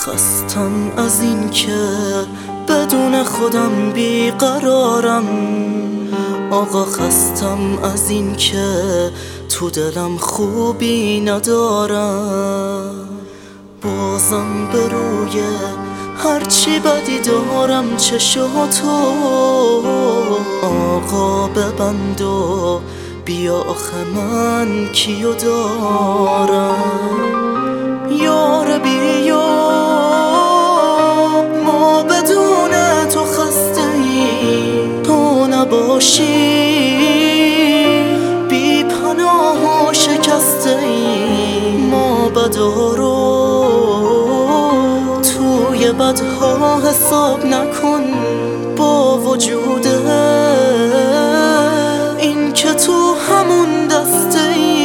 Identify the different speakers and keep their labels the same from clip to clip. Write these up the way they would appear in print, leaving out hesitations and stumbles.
Speaker 1: خستم از این که بدون خودم بیقرارم. آقا خستم از این که تو دلم خوبی ندارم. بازم به روی هرچی بدی دارم چشاتو آقا ببند و بیا آخه من کیو دارم. یار بیا ما بدون تو خسته ایم، تو نباشی بی پناه و شکسته ایم. ما بدارو توی بدها حساب نکن، با وجود این که تو همون دسته ای.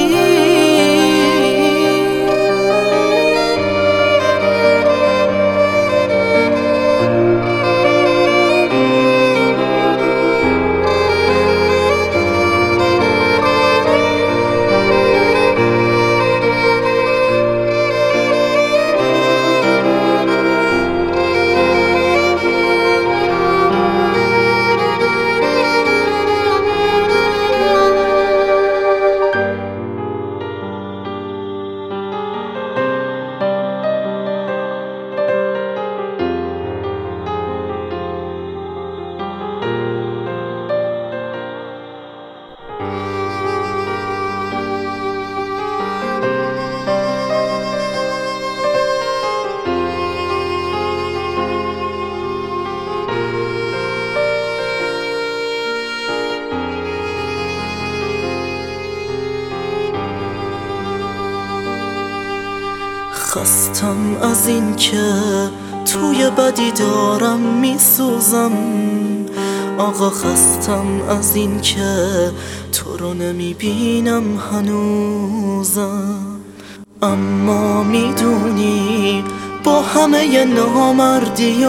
Speaker 1: خستم از این که توی بدی دارم میسوزم. آقا خستم از این که تو رو نمیبینم هنوزم. اما میدونی با همه نامردی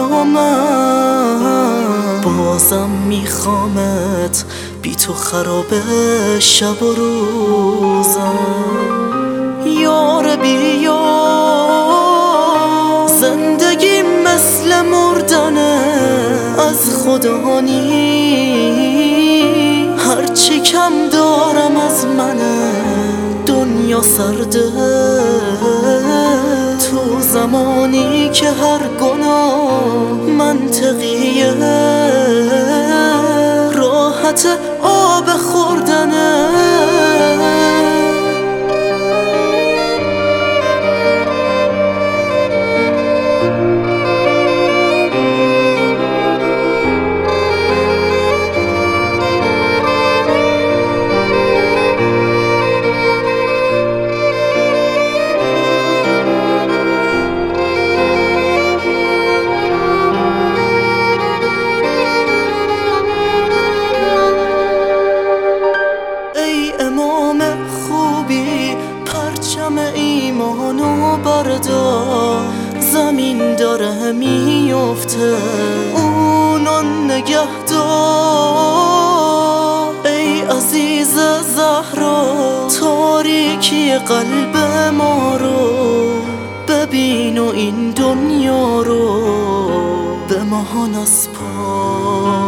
Speaker 1: من بازم میخوامت، بی تو خرابه شب و روزم. یار بیا زندگی مثل مردنه، از خدا نی هرچی کم دارم از منه. دنیا سرده تو زمانی که هر گناه منطقیه، راحت آب خوردنه. ایمانو بردار، زمین داره میفته اونو نگه دار. ای عزیز زهرا تاریکی قلب ما رو ببین و این دنیا رو به ما نسپار.